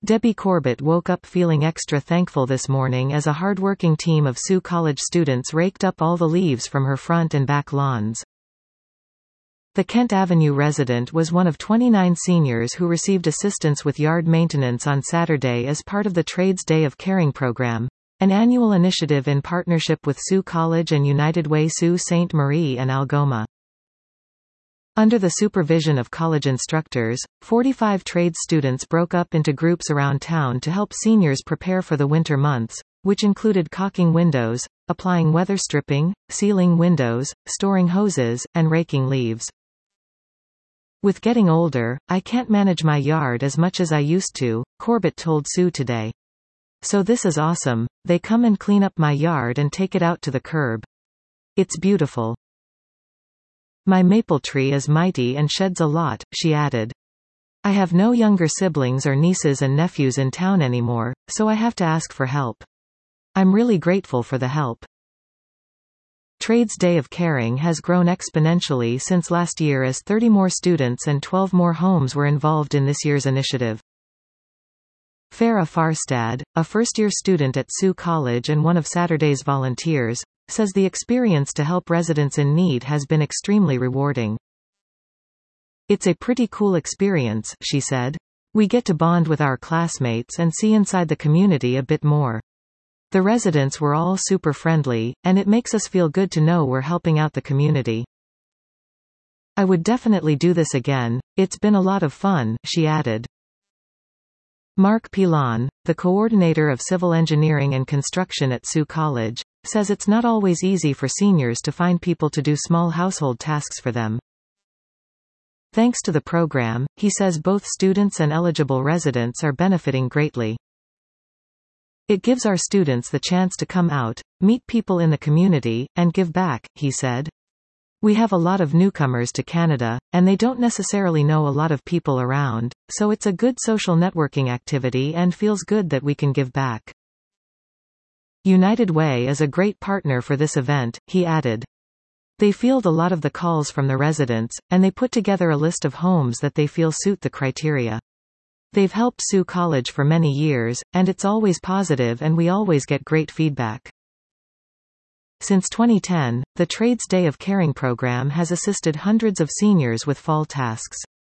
Debbie Corbett woke up feeling extra thankful this morning as a hard-working team of Sioux College students raked up all the leaves from her front and back lawns. The Kent Avenue resident was one of 29 seniors who received assistance with yard maintenance on Saturday as part of the Trades Day of Caring program, an annual initiative in partnership with Sioux College and United Way Sault Ste. Marie and Algoma. Under the supervision of college instructors, 45 trades students broke up into groups around town to help seniors prepare for the winter months, which included caulking windows, applying weather stripping, sealing windows, storing hoses, and raking leaves. With getting older, I can't manage my yard as much as I used to, Corbett told Sioux today. So this is awesome, they come and clean up my yard and take it out to the curb. It's beautiful. My maple tree is mighty and sheds a lot, she added. I have no younger siblings or nieces and nephews in town anymore, so I have to ask for help. I'm really grateful for the help. Trades Day of Caring has grown exponentially since last year as 30 more students and 12 more homes were involved in this year's initiative. Farah Farstad, a first-year student at Sioux College and one of Saturday's volunteers, says the experience to help residents in need has been extremely rewarding. It's a pretty cool experience, she said. We get to bond with our classmates and see inside the community a bit more. The residents were all super friendly, and it makes us feel good to know we're helping out the community. I would definitely do this again, it's been a lot of fun, she added. Mark Pilon, the coordinator of civil engineering and construction at Sioux College, says it's not always easy for seniors to find people to do small household tasks for them. Thanks to the program, he says both students and eligible residents are benefiting greatly. It gives our students the chance to come out, meet people in the community, and give back, he said. We have a lot of newcomers to Canada, and they don't necessarily know a lot of people around, so it's a good social networking activity and feels good that we can give back. United Way is a great partner for this event, he added. They field a lot of the calls from the residents, and they put together a list of homes that they feel suit the criteria. They've helped Sioux College for many years, and it's always positive and we always get great feedback. Since 2010, the Trades Day of Caring program has assisted hundreds of seniors with fall tasks.